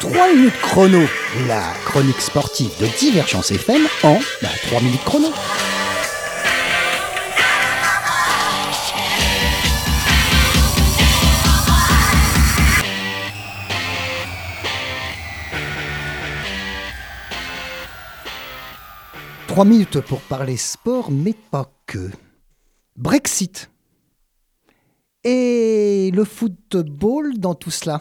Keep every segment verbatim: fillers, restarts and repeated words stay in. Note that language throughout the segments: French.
trois minutes chrono, la chronique sportive de Divergence F M en bah, trois minutes chrono. Trois minutes pour parler sport, mais pas que. Brexit. Et le football dans tout cela.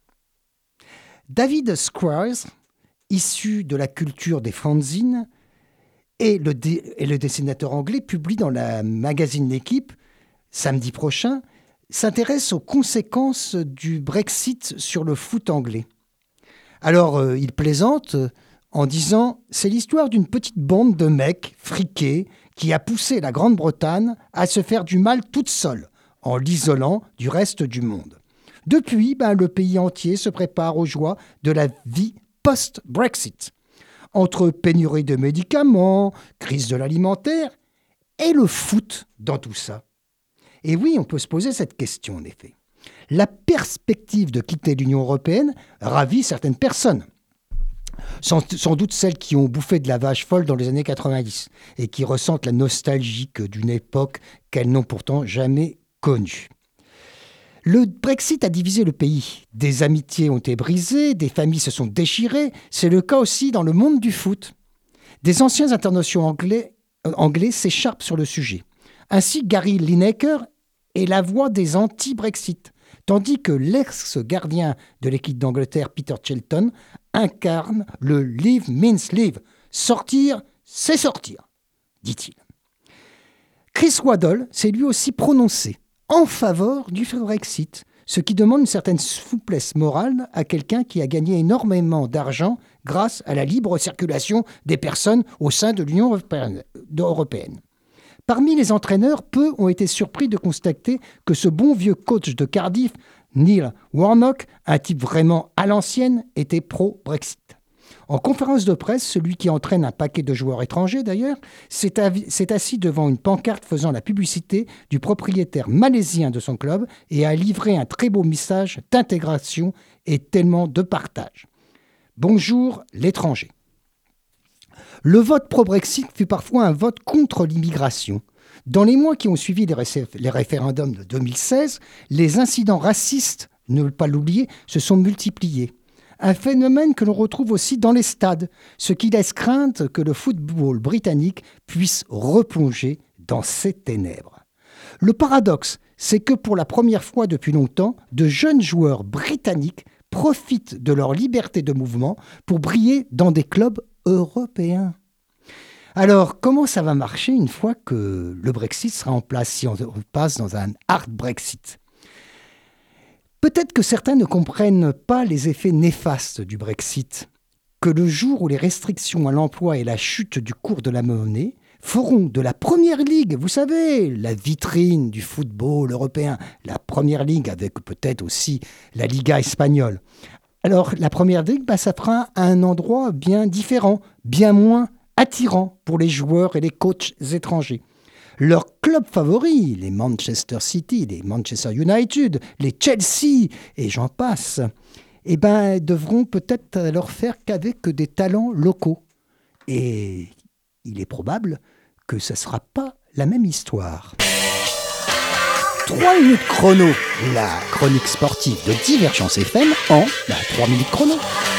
David Squires, issu de la culture des fanzines, et le, dé- et le dessinateur anglais, publie dans la magazine L'Équipe, samedi prochain, s'intéresse aux conséquences du Brexit sur le foot anglais. Alors, euh, il plaisante en disant « C'est l'histoire d'une petite bande de mecs friqués qui a poussé la Grande-Bretagne à se faire du mal toute seule, en l'isolant du reste du monde. » Depuis, ben, le pays entier se prépare aux joies de la vie post-Brexit. Entre pénurie de médicaments, crise de l'alimentaire et le foot dans tout ça. Et oui, on peut se poser cette question en effet. La perspective de quitter l'Union européenne ravit certaines personnes. Sans, sans doute celles qui ont bouffé de la vache folle dans les années quatre-vingt-dix et qui ressentent la nostalgie d'une époque qu'elles n'ont pourtant jamais connue. Le Brexit a divisé le pays. Des amitiés ont été brisées, des familles se sont déchirées. C'est le cas aussi dans le monde du foot. Des anciens internationaux anglais, euh, anglais s'écharpent sur le sujet. Ainsi, Gary Lineker est la voix des anti-Brexit, tandis que l'ex-gardien de l'équipe d'Angleterre, Peter Shilton, incarne le « leave means leave ». Sortir, c'est sortir, dit-il. Chris Waddle s'est lui aussi prononcé en faveur du Brexit, ce qui demande une certaine souplesse morale à quelqu'un qui a gagné énormément d'argent grâce à la libre circulation des personnes au sein de l'Union européenne. Parmi les entraîneurs, peu ont été surpris de constater que ce bon vieux coach de Cardiff, Neil Warnock, un type vraiment à l'ancienne, était pro-Brexit. En conférence de presse, celui qui entraîne un paquet de joueurs étrangers d'ailleurs, s'est, avi- s'est assis devant une pancarte faisant la publicité du propriétaire malaisien de son club et a livré un très beau message d'intégration et tellement de partage. Bonjour l'étranger. Le vote pro-Brexit fut parfois un vote contre l'immigration. Dans les mois qui ont suivi les, récé- les référendums de deux mille seize, les incidents racistes, ne pas l'oublier, se sont multipliés. Un phénomène que l'on retrouve aussi dans les stades, ce qui laisse craindre que le football britannique puisse replonger dans ses ténèbres. Le paradoxe, c'est que pour la première fois depuis longtemps, de jeunes joueurs britanniques profitent de leur liberté de mouvement pour briller dans des clubs européens. Alors, comment ça va marcher une fois que le Brexit sera en place, si on passe dans un hard Brexit ? Peut-être que certains ne comprennent pas les effets néfastes du Brexit, que le jour où les restrictions à l'emploi et la chute du cours de la monnaie feront de la Première Ligue, vous savez, la vitrine du football européen, la Première Ligue avec peut-être aussi la Liga espagnole. Alors, la Première Ligue, bah, ça fera un endroit bien différent, bien moins attirant pour les joueurs et les coachs étrangers. Leurs clubs favoris, les Manchester City, les Manchester United, les Chelsea et j'en passe, eh ben, devront peut-être leur faire qu'avec des talents locaux. Et il est probable que ce ne sera pas la même histoire. trois minutes chrono, la chronique sportive de Divergence F M en bah, trois minutes chrono.